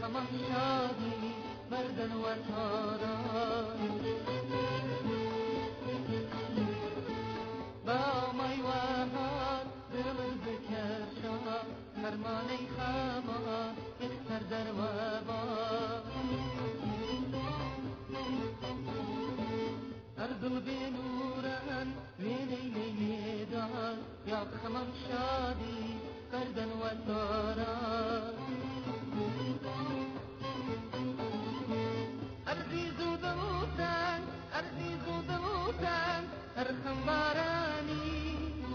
همان شادی بردن و تاران با مای وحاد دل بکشا فرمانی خما بستر در وبا أرض بنورا ليلي دار يا خمم شادي بردا وطارا أرضي زودوتان أرضي زودوتان أرخم باراني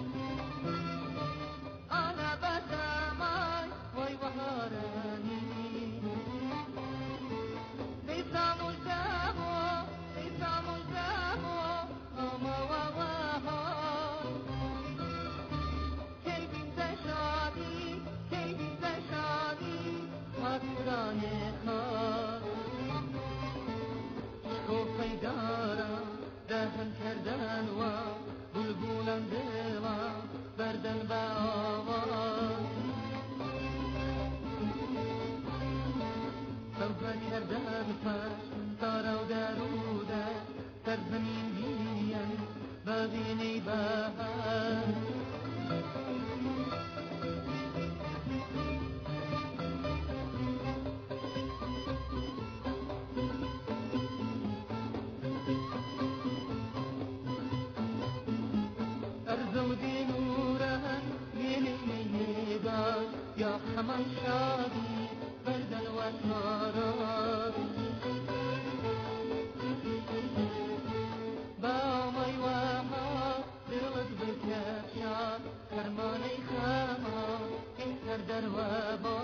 أنا بساماي وي وهاراني ليس مجابو ليس مجابو أما وواها كي بنت شادي كي بنت شادي خاطراني خار خوفي دارا دهن کردن و بلبولم دلا بردن با آواز صوفه کردن پش تارا و دروده در زمین بیان ببینی بهر زودي نورا ليلي دار يا حمام شادي بردا وسارا باومي وها دلت بكشا فرماني خما انتر در وبا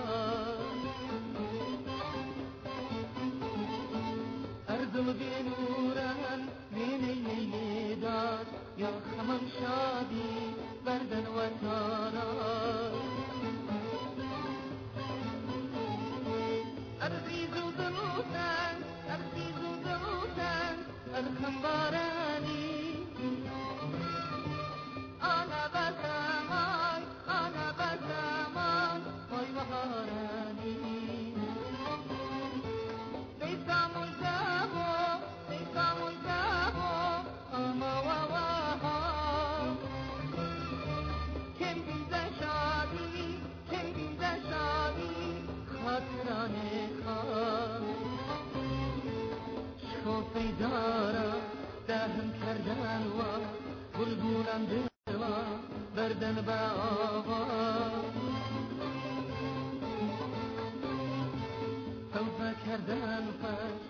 أرزم بنورا ليلي دار يا خمم شادي بردا وتارا أرضي زودوتان أرضي زودوتان أرخم باراني أنا بساماي أنا بساماي وي وهاراني ليس مجابو ليس مجابو أما وواها كم بنت شادي كم بنت شادي خاطراني خار شوفي دارا دهن کردن و بلبولم دلا بردن با آواز صوفه کردن پس